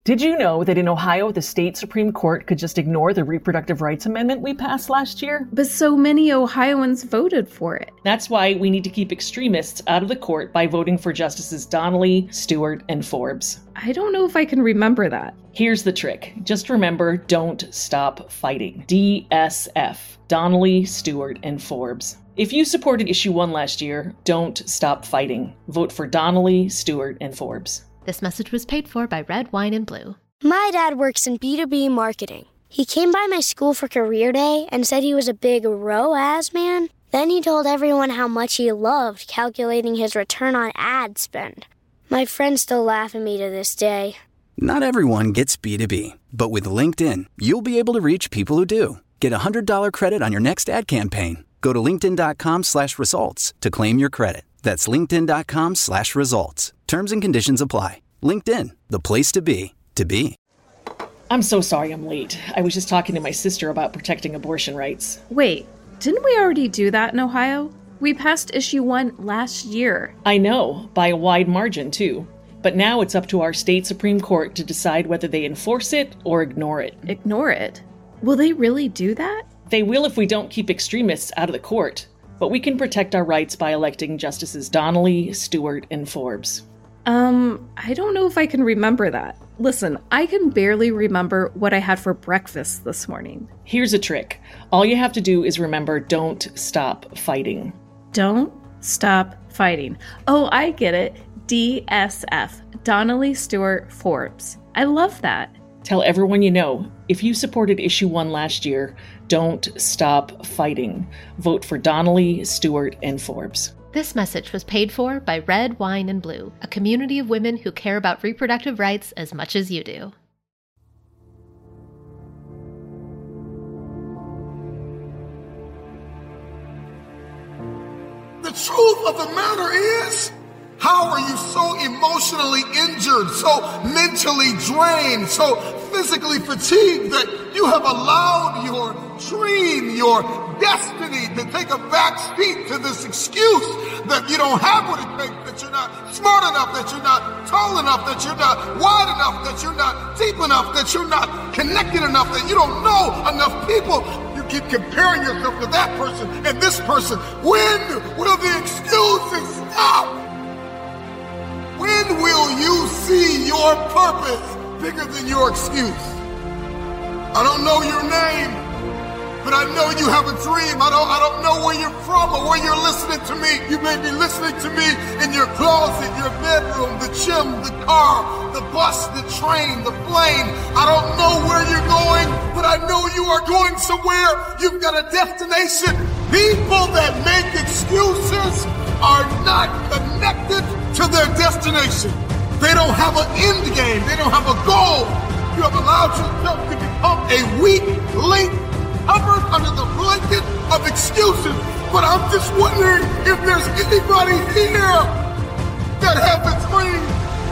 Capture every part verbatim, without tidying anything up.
Did you know that in Ohio, the state Supreme Court could just ignore the reproductive rights amendment we passed last year? But so many Ohioans voted for it. That's why we need to keep extremists out of the court by voting for Justices Donnelly, Stewart, and Forbes. I don't know if I can remember that. Here's the trick. Just remember, don't stop fighting. D S F. Donnelly, Stewart, and Forbes. If you supported issue one last year, don't stop fighting. Vote for Donnelly, Stewart, and Forbes. This message was paid for by Red Wine and Blue. My dad works in B two B marketing. He came by my school for career day and said he was a big R O A S man. Then he told everyone how much he loved calculating his return on ad spend. My friends still laugh at me to this day. Not everyone gets B two B, but with LinkedIn, you'll be able to reach people who do. Get a one hundred dollars credit on your next ad campaign. Go to linkedin.com slash results to claim your credit. That's linkedin.com slash results. Terms and conditions apply. LinkedIn, the place to be, to be. I'm so sorry I'm late. I was just talking to my sister about protecting abortion rights. Wait, didn't we already do that in Ohio? We passed issue one last year. I know, by a wide margin too. But now it's up to our state Supreme Court to decide whether they enforce it or ignore it. Ignore it? Will they really do that? They will if we don't keep extremists out of the court. But we can protect our rights by electing Justices Donnelly, Stewart, and Forbes. Um, I don't know if I can remember that. Listen, I can barely remember what I had for breakfast this morning. Here's a trick. All you have to do is remember, don't stop fighting. Don't stop fighting. Oh, I get it. D S F. Donnelly, Stewart, Forbes. I love that. Tell everyone you know, if you supported issue one last year, don't stop fighting. Vote for Donnelly, Stewart, and Forbes. This message was paid for by Red Wine and Blue, a community of women who care about reproductive rights as much as you do. The truth of the matter is, how are you so emotionally injured, so mentally drained, so physically fatigued that you have allowed your dream, your destiny to take a back seat to this excuse that you don't have what it takes, that you're not smart enough, that you're not tall enough, that you're not wide enough, that you're not deep enough, that you're not connected enough, that you don't know enough people. You keep comparing yourself to that person and this person. When will the excuses stop? When will you see your purpose bigger than your excuse? I don't know your name, but I know you have a dream. I don't, I don't know where you're from or where you're listening to me. You may be listening to me in your closet, your bedroom, the gym, the car, the bus, the train, the plane. I don't know where you're going, but I know you are going somewhere. You've got a destination. People that make excuses are not connected to their destination. They don't have an end game. They don't have a goal. You have allowed yourself to become a weak link covered under the blanket of excuses. But I'm just wondering if there's anybody here that has a dream.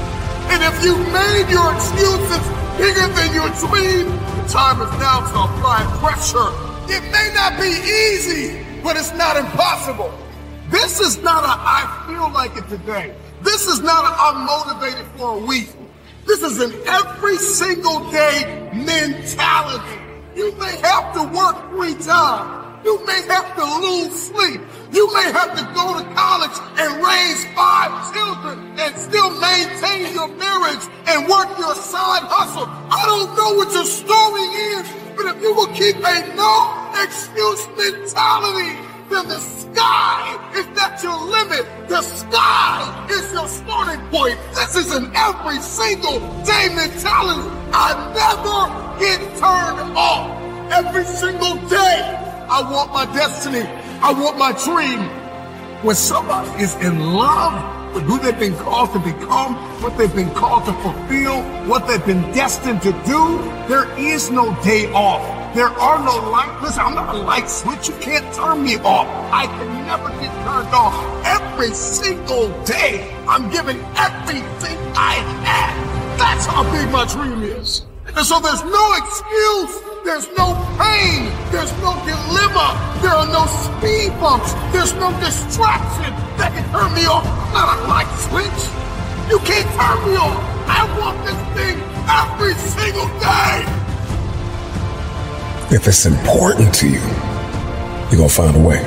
And if you made your excuses bigger than your dream, the time is now to apply pressure. It may not be easy, but it's not impossible. This is not a I feel like it today. This is not a I'm motivated for a week. This is an every single day mentality. You may have to work three times. You may have to lose sleep. You may have to go to college and raise five children and still maintain your marriage and work your side hustle. I don't know what your story is, but if you will keep a no excuse mentality, then the sky is not your limit. The sky is your starting point. This is an every single day mentality. I never get turned off. Every single day, I want my destiny. I want my dream. When somebody is in love with who they've been called to become, what they've been called to fulfill, what they've been destined to do, there is no day off. There are no light. Listen, I'm not a light switch. You can't turn me off. I can never get turned off. Every single day, I'm giving everything I have. That's how big my dream is. And so there's no excuse. There's no pain. There's no dilemma. There are no speed bumps. There's no distraction that can turn me off. I'm not a light switch. You can't turn me off. I want this thing every single day. If it's important to you, you're going to find a way.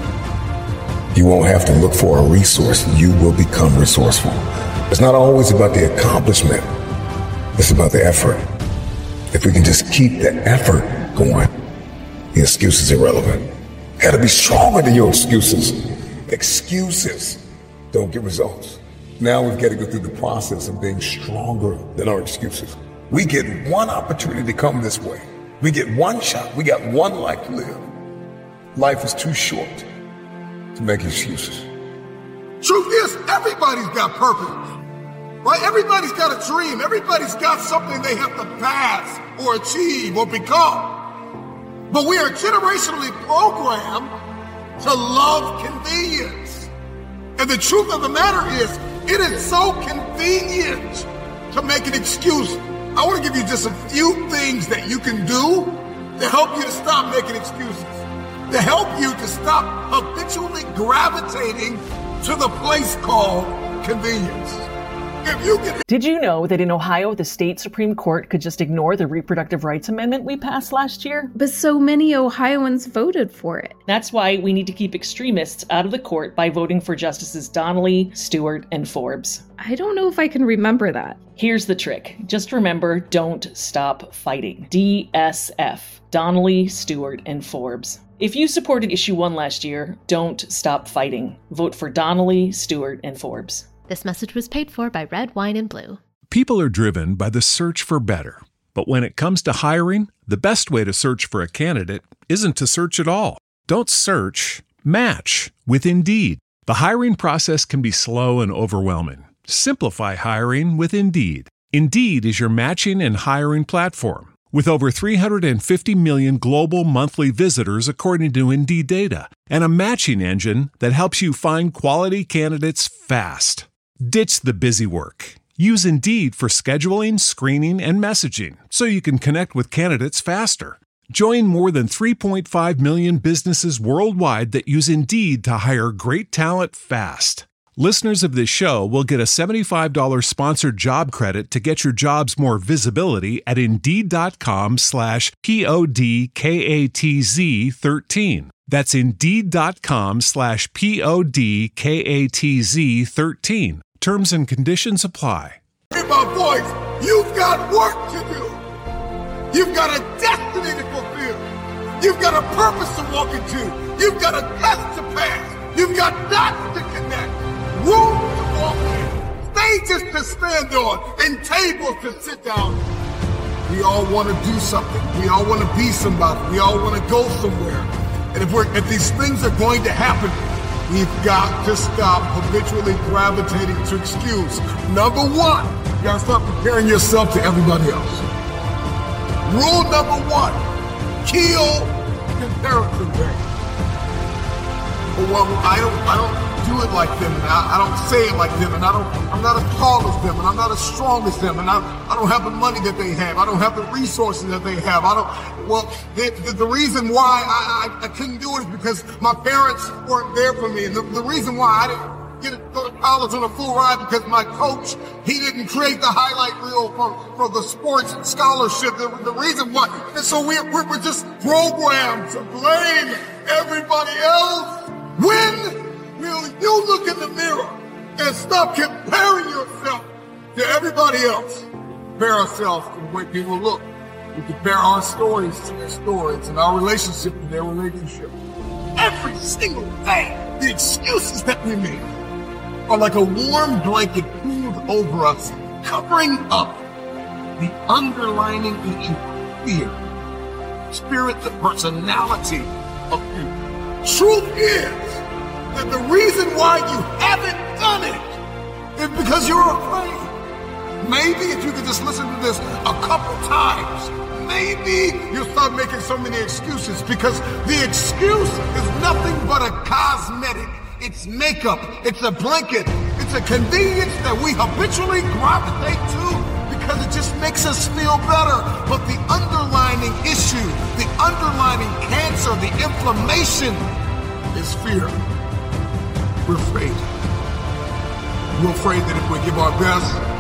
You won't have to look for a resource. You will become resourceful. It's not always about the accomplishment. It's about the effort. If we can just keep the effort going, the excuse is irrelevant. You gotta be stronger than your excuses. Excuses don't get results. Now we've got to go through the process of being stronger than our excuses. We get one opportunity to come this way. We get one shot. We got one life to live. Life is too short to make excuses. Truth is, everybody's got purpose, right? Everybody's got a dream. Everybody's got something they have to pass or achieve or become. But we are generationally programmed to love convenience. And the truth of the matter is, it is so convenient to make an excuse. I want to give you just a few things that you can do to help you to stop making excuses, to help you to stop habitually gravitating to the place called convenience. If you can... Did you know that in Ohio, the state Supreme Court could just ignore the reproductive rights amendment we passed last year? But so many Ohioans voted for it. That's why we need to keep extremists out of the court by voting for Justices Donnelly, Stewart, and Forbes. I don't know if I can remember that. Here's the trick. Just remember, don't stop fighting. D S F. Donnelly, Stewart, and Forbes. If you supported issue one last year, don't stop fighting. Vote for Donnelly, Stewart, and Forbes. This message was paid for by Red Wine and Blue. People are driven by the search for better. But when it comes to hiring, the best way to search for a candidate isn't to search at all. Don't search, match with Indeed. The hiring process can be slow and overwhelming. Simplify hiring with Indeed. Indeed is your matching and hiring platform. With over three hundred fifty million global monthly visitors according to Indeed data, and a matching engine that helps you find quality candidates fast. Ditch the busy work. Use Indeed for scheduling, screening, and messaging so you can connect with candidates faster. Join more than three point five million businesses worldwide that use Indeed to hire great talent fast. Listeners of this show will get a seventy-five dollars sponsored job credit to get your jobs more visibility at Indeed.com slash P-O-D-K-A-T-Z 13. That's Indeed.com slash P-O-D-K-A-T-Z 13. Terms and conditions apply. Hear my voice. You've got work to do. You've got a destiny to fulfill. You've got a purpose to walk into. You've got a test to pass. You've got dots to connect. Rooms to walk in. Stages to stand on. And tables to sit down. We all want to do something. We all want to be somebody. We all want to go somewhere. And if we're if these things are going to happen, we've got to stop habitually gravitating to excuse. Number one, you gotta stop comparing yourself to everybody else. Rule number one, kill comparison game. Well, I don't, I don't do it like them, and I, I don't say it like them, and I don't, I'm not as tall as them, and I'm not as strong as them, and I, I don't have the money that they have. I don't have the resources that they have. I don't. Well, the, the, the reason why I, I, I couldn't do it is because my parents weren't there for me, and the, the reason why I didn't get to go to college on a full ride because my coach, he didn't create the highlight reel for, for the sports scholarship. The, the reason why, and so we're, we're we're just programmed to blame everybody else. When will you look in the mirror and stop comparing yourself to everybody else? Compare ourselves to the way people look. We compare our stories to their stories and our relationship to their relationship. Every single day, the excuses that we make are like a warm blanket pulled over us, covering up the underlining issue of fear, spirit, the personality of fear. Truth is that the reason why you haven't done it is because you're afraid. Maybe if you could just listen to this a couple times, maybe you'll start making so many excuses, because the excuse is nothing but a cosmetic. It's makeup. It's a blanket. It's a convenience that we habitually gravitate to because it just makes us feel better. But the underlying issue, the underlying cancer, the inflammation is fear. We're afraid. We're afraid that if we give our best, the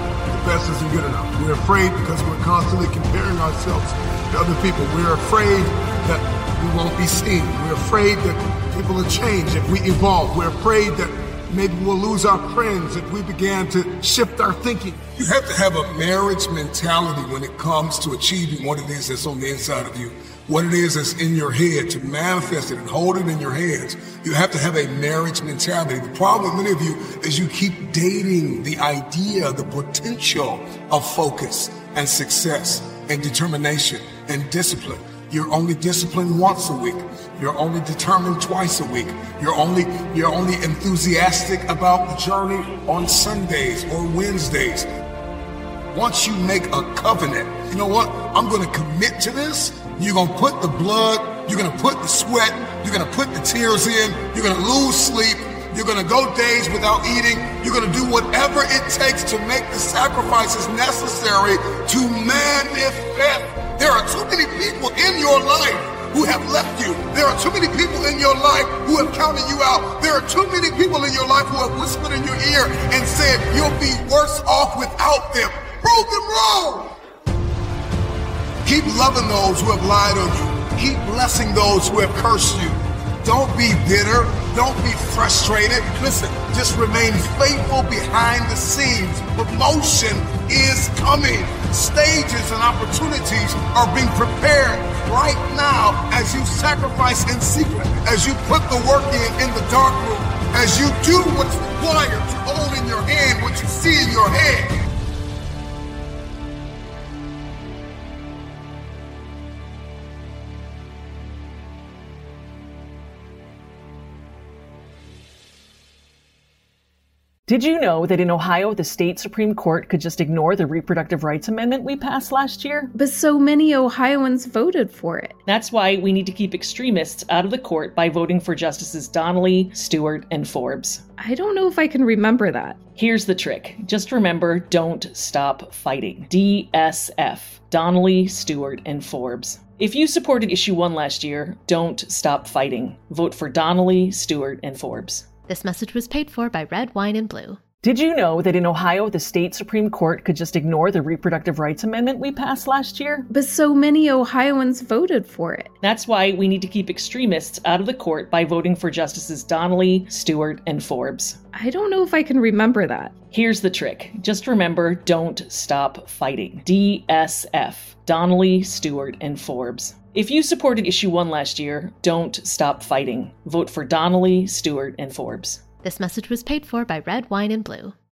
best isn't good enough. We're afraid because we're constantly comparing ourselves to other people. We're afraid that we won't be seen. We're afraid that people will change if we evolve. We're afraid that maybe we'll lose our friends if we began to shift our thinking. You have to have a marriage mentality when it comes to achieving what it is that's on the inside of you. What it is that's in your head, to manifest it and hold it in your hands. You have to have a marriage mentality. The problem with many of you is you keep dating the idea, the potential of focus and success and determination and discipline. You're only disciplined once a week. You're only determined twice a week. You're only you're only enthusiastic about the journey on Sundays or Wednesdays. Once you make a covenant, you know what? I'm going to commit to this. You're going to put the blood, you're going to put the sweat, you're going to put the tears in, you're going to lose sleep, you're going to go days without eating, you're going to do whatever it takes to make the sacrifices necessary to manifest. There are too many people in your life who have left you. There are too many people in your life who have counted you out. There are too many people in your life who have whispered in your ear and said, you'll be worse off without them. Prove them wrong. Keep loving those who have lied on you. Keep blessing those who have cursed you. Don't be bitter. Don't be frustrated. Listen, just remain faithful behind the scenes. Promotion is coming. Stages and opportunities are being prepared right now as you sacrifice in secret, as you put the work in in the dark room, as you do what's required to hold in your hand what you see in your head. Did you know that in Ohio, the state Supreme Court could just ignore the reproductive rights amendment we passed last year? But so many Ohioans voted for it. That's why we need to keep extremists out of the court by voting for Justices Donnelly, Stewart, and Forbes. I don't know if I can remember that. Here's the trick. Just remember, don't stop fighting. D S F. Donnelly, Stewart, and Forbes. If you supported issue one last year, don't stop fighting. Vote for Donnelly, Stewart, and Forbes. This message was paid for by Red Wine and Blue. Did you know that in Ohio, the state Supreme Court could just ignore the reproductive rights amendment we passed last year? But so many Ohioans voted for it. That's why we need to keep extremists out of the court by voting for Justices Donnelly, Stewart, and Forbes. I don't know if I can remember that. Here's the trick. Just remember, don't stop fighting. D S F. Donnelly, Stewart, and Forbes. If you supported issue one last year, don't stop fighting. Vote for Donnelly, Stewart, and Forbes. This message was paid for by Red Wine and Blue.